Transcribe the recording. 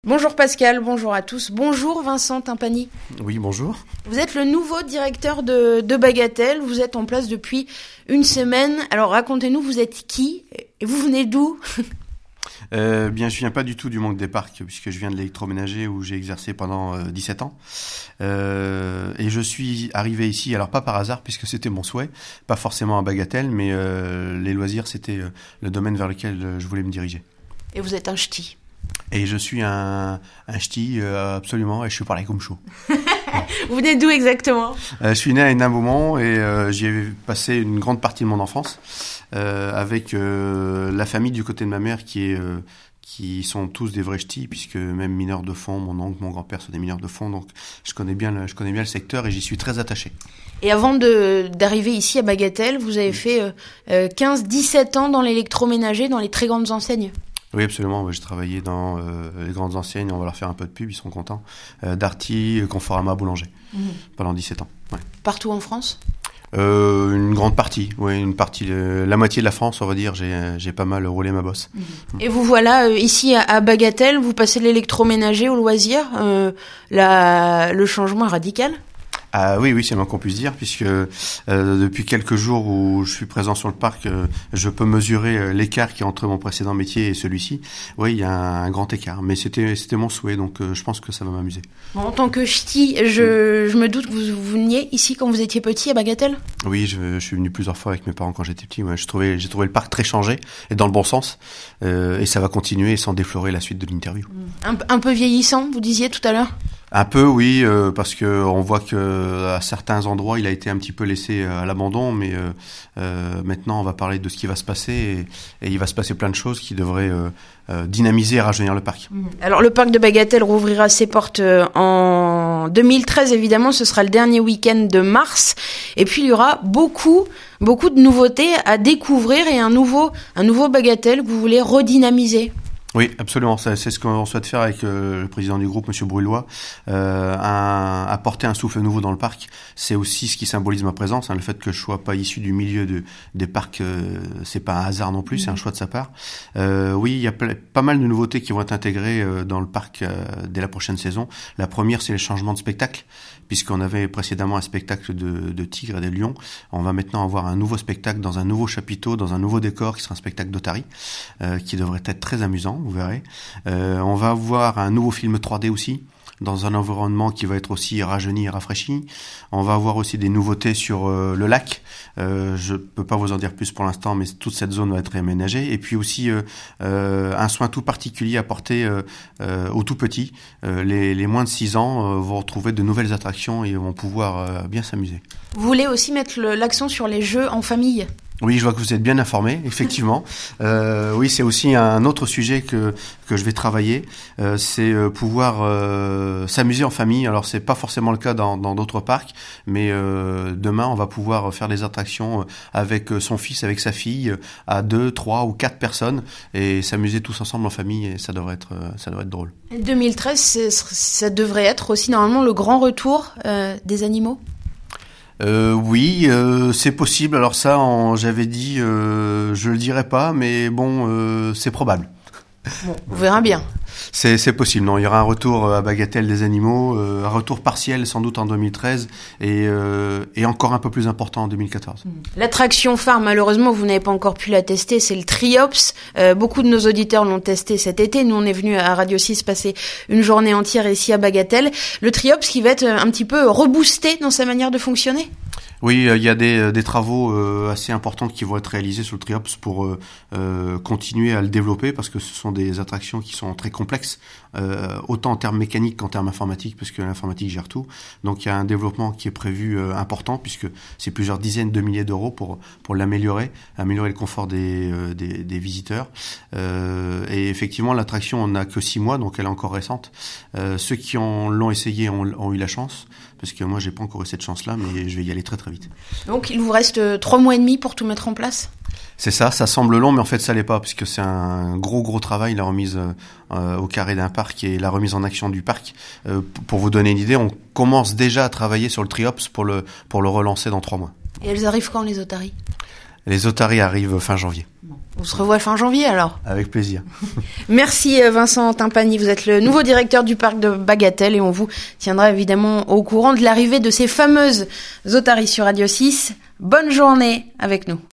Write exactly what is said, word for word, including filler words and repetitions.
Bonjour Pascal, bonjour à tous. Bonjour Vincent Timpani. Oui, bonjour. Vous êtes le nouveau directeur de, de Bagatelle, vous êtes en place depuis une semaine. Alors racontez-nous, vous êtes qui et vous venez d'où? Euh, bien, je viens pas du tout du Manque des Parcs, puisque je viens de l'électroménager où j'ai exercé pendant euh, dix-sept ans. Euh, et je suis arrivé ici, alors pas par hasard, puisque c'était mon souhait, pas forcément à Bagatelle, mais euh, les loisirs, c'était euh, le domaine vers lequel euh, je voulais me diriger. Et vous êtes un ch'ti. Et je suis un, un ch'ti, euh, absolument, et je suis parlé comme chaud. Vous venez d'où exactement? euh, Je suis né à Hénin-Beaumont et euh, j'y ai passé une grande partie de mon enfance euh, avec euh, la famille du côté de ma mère qui est euh, qui sont tous des vrais ch'tis, puisque même mineurs de fond, mon oncle, mon grand-père sont des mineurs de fond, donc je connais bien le, je connais bien le secteur et j'y suis très attaché. Et avant de, d'arriver ici à Bagatelle, vous avez fait euh, euh, quinze dix-sept ans dans l'électroménager, dans les très grandes enseignes. Oui, absolument. J'ai travaillé dans euh, les grandes enseignes, on va leur faire un peu de pub, ils sont contents. Euh, Darty, Conforama, Boulanger, mmh. pendant dix-sept ans. Ouais. Partout en France? euh, Une grande partie, oui, une partie, euh, la moitié de la France, on va dire. J'ai, j'ai pas mal roulé ma bosse. Mmh. Et vous voilà euh, ici à, à Bagatelle, vous passez de l'électroménager au loisir. Euh, la, le changement est radical? Ah oui, oui, c'est le moins qu'on puisse dire, puisque euh, depuis quelques jours où je suis présent sur le parc, euh, je peux mesurer euh, l'écart qui est entre mon précédent métier et celui-ci. Oui, il y a un, un grand écart, mais c'était c'était mon souhait, donc euh, je pense que ça va m'amuser. Bon, en tant que ch'ti, je, je me doute que vous, vous veniez ici quand vous étiez petit à Bagatelle? Oui, je, je suis venu plusieurs fois avec mes parents quand j'étais petit. Ouais, je trouvais, j'ai trouvé le parc très changé et dans le bon sens, euh, et ça va continuer sans déflorer la suite de l'interview. Un, un peu vieillissant, vous disiez tout à l'heure? Un peu, oui, euh, parce que on voit que à certains endroits, il a été un petit peu laissé à l'abandon, mais euh, euh, maintenant, on va parler de ce qui va se passer et, et il va se passer plein de choses qui devraient euh, euh, dynamiser et rajeunir le parc. Alors, le parc de Bagatelle rouvrira ses portes en deux mille treize, évidemment, ce sera le dernier week-end de mars, et puis il y aura beaucoup, beaucoup de nouveautés à découvrir et un nouveau, un nouveau Bagatelle que vous voulez redynamiser. Oui, absolument. C'est ce qu'on souhaite faire avec euh, le président du groupe, Monsieur Brulois, euh, un, apporter un souffle nouveau dans le parc. C'est aussi ce qui symbolise ma présence, hein, le fait que je sois pas issu du milieu de, des parcs, euh, c'est pas un hasard non plus, c'est un choix de sa part. Euh, oui, il y a pas mal de nouveautés qui vont être intégrées euh, dans le parc euh, dès la prochaine saison. La première, c'est les changements de spectacle, puisqu'on avait précédemment un spectacle de, de tigres et de lions. On va maintenant avoir un nouveau spectacle dans un nouveau chapiteau, dans un nouveau décor, qui sera un spectacle d'Otari, euh, qui devrait être très amusant. Vous verrez. Euh, on va avoir un nouveau film trois D aussi, dans un environnement qui va être aussi rajeuni et rafraîchi. On va avoir aussi des nouveautés sur euh, le lac. Euh, je peux pas vous en dire plus pour l'instant, mais toute cette zone va être réaménagée. Et puis aussi euh, euh, un soin tout particulier apporté euh, euh, aux tout petits. Euh, les, les moins de six ans euh, vont retrouver de nouvelles attractions et vont pouvoir euh, bien s'amuser. Vous voulez aussi mettre le, l'accent sur les jeux en famille? Oui, je vois que vous êtes bien informé, effectivement. Euh, oui, c'est aussi un autre sujet que que je vais travailler. Euh, c'est euh, pouvoir euh, s'amuser en famille. Alors, c'est pas forcément le cas dans dans d'autres parcs, mais euh, demain, on va pouvoir faire des attractions avec son fils, avec sa fille, à deux, trois ou quatre personnes, et s'amuser tous ensemble en famille. Et ça devrait être ça devrait être drôle. deux mille treize, ça devrait être aussi normalement le grand retour euh, des animaux. Euh, oui, euh, c'est possible. Alors ça, en, j'avais dit, euh, je le dirais pas, mais bon, euh, c'est probable. Bon, on verra bien. C'est, c'est possible. Non, il y aura un retour à Bagatelle des animaux, euh, un retour partiel sans doute en deux mille treize et, euh, et encore un peu plus important en deux mille quatorze. L'attraction phare, malheureusement, vous n'avez pas encore pu la tester, c'est le Triops. Euh, beaucoup de nos auditeurs l'ont testé cet été. Nous, on est venus à Radio six passer une journée entière ici à Bagatelle. Le Triops qui va être un petit peu reboosté dans sa manière de fonctionner. Oui, il y a des, des travaux euh, assez importants qui vont être réalisés sur le Triops pour euh, euh, continuer à le développer, parce que ce sont des attractions qui sont très complexes, euh, autant en termes mécaniques qu'en termes informatiques, parce que l'informatique gère tout. Donc il y a un développement qui est prévu euh, important, puisque c'est plusieurs dizaines de milliers d'euros pour pour l'améliorer, améliorer le confort des euh, des, des visiteurs. Euh, et effectivement, l'attraction, on n'a que six mois, donc elle est encore récente. Euh, ceux qui ont, l'ont essayé ont, ont eu la chance, parce que moi, j'ai pas encore eu cette chance-là, mais je vais y aller très très vite. Donc, il vous reste trois mois et demi pour tout mettre en place? C'est ça, ça semble long, mais en fait, ça l'est pas, puisque c'est un gros gros travail, la remise euh, au carré d'un parc et la remise en action du parc. Euh, pour vous donner une idée, on commence déjà à travailler sur le Triops pour le pour le relancer dans trois mois. Et elles arrivent quand, les Otaries? Les otaries arrivent fin janvier. On se revoit fin janvier alors. Avec plaisir. Merci Vincent Timpani, vous êtes le nouveau directeur du parc de Bagatelle et on vous tiendra évidemment au courant de l'arrivée de ces fameuses otaries sur Radio six. Bonne journée avec nous.